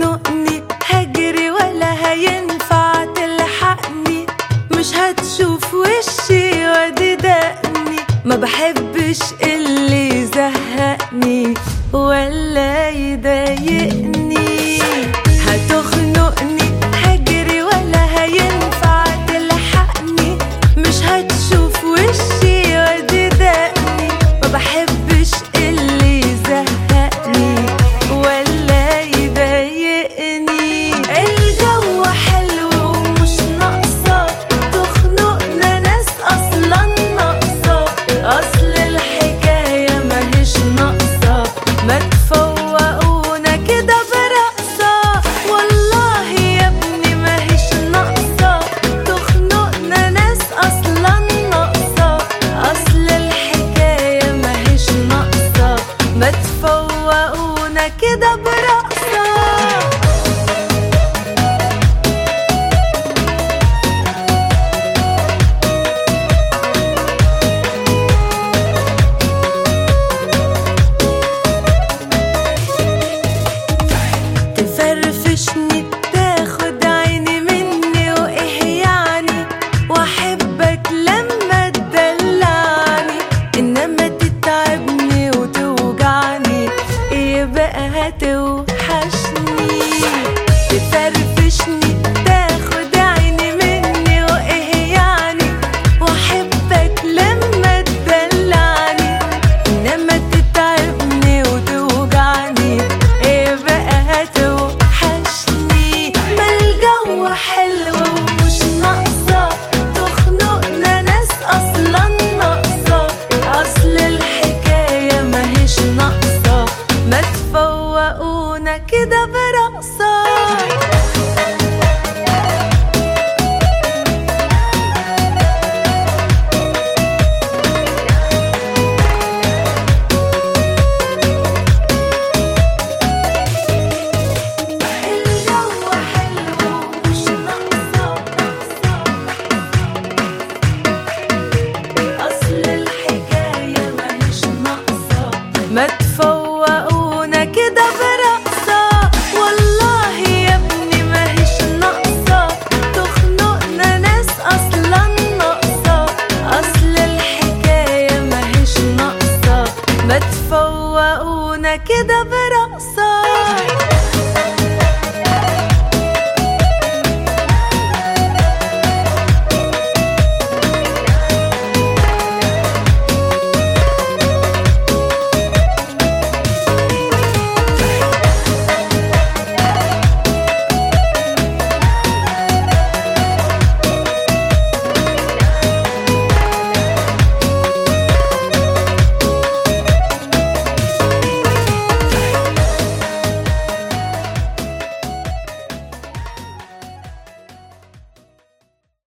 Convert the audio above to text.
هتخنقني هجري ولا هينفع تلحقني، مش هتشوف وشي وادي دقني، ما بحبش اللي يزهقني ولا يضايقني. هتخنقني هجري ولا هينفع تلحقني، مش هتشوف وشي وادي دقني، ما بحبش اللي يزهقني ولا يضايقني. الجو حلو ومش ناقصة تخنقنا ناس أصلا ناقصة، أصل الحكاية ماهيش ناقصة، ما تفوقونا كده برقصة. والله يا ابني ماهيش ناقصة تخنقنا ناس أصلا ناقصة، أصل الحكاية ماهيش ناقصة، ما تفوقونا كده برقصة. تفرفشني تاخد عيني مني وايه يعني، واحبك لما تدلعني، انما تتعبني وتوجعني يبقى هتوحشني. تفرفشني تاخد عيني مني وايه يعني، واحبك لما تدلعني، انما تتعبني وتوجعني يبقى هتوحشني. ما الجو حلو ومش ناقصة تخنقنا ناس أصلا ناقصة، أصل الحكاية ماهيش ناقصة، ما تفوقونا كده برقصة. الجو حلو ومش ناقصة، أصل الحكاية ماهيش ناقصة، ما تفوقونا كده برقصة. والله يا ابني ماهيش ناقصة تخنقنا ناس أصلا ناقصة، أصل الحكاية ماهيش ناقصة، ما تفوقونا كده برقصة.